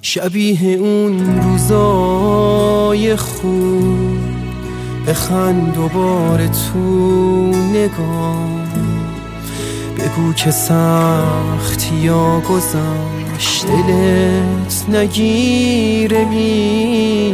شبیه اون روزای خوب بخند دوباره تو نگاه، بگو که سختی ها گذشت دلت نگیره بی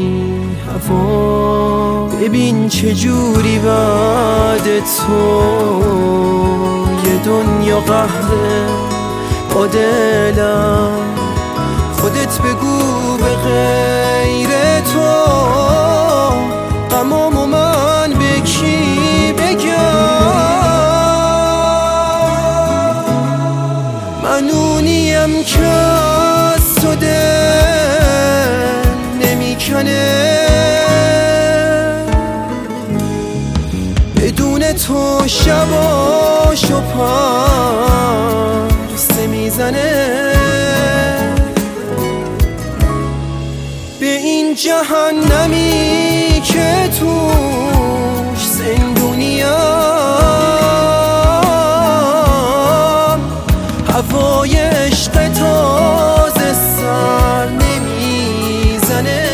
هوا. ببین چجوری بعد تو یه دنیا قهره با دلم. خودت بگو به غیر تو غمامو من به کی بگم؟ من اونیم که از تو دل نمیکنه، بدون تو شباشو پرسه میزنه. به این جهنمی که توش زندونیم، هوای عشق تازه سر نمیزنه.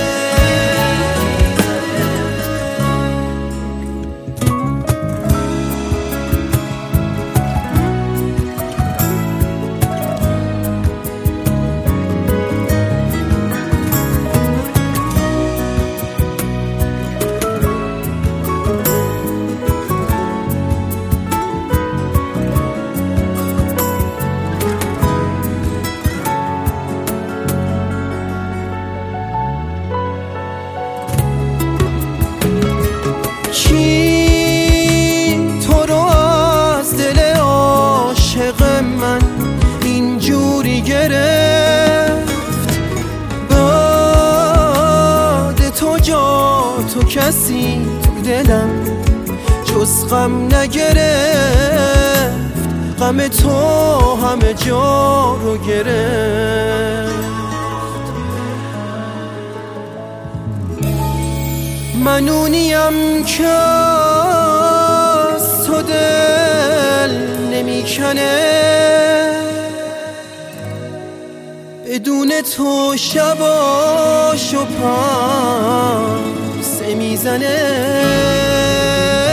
من اینجوری گرفت بعد تو جا تو کسی تو دلم جز غم نگرفت. غم تو همه جا رو گرفت. من اونیم که از تو دل نمیکنه، بدون تو شباشو پرسه میزنه.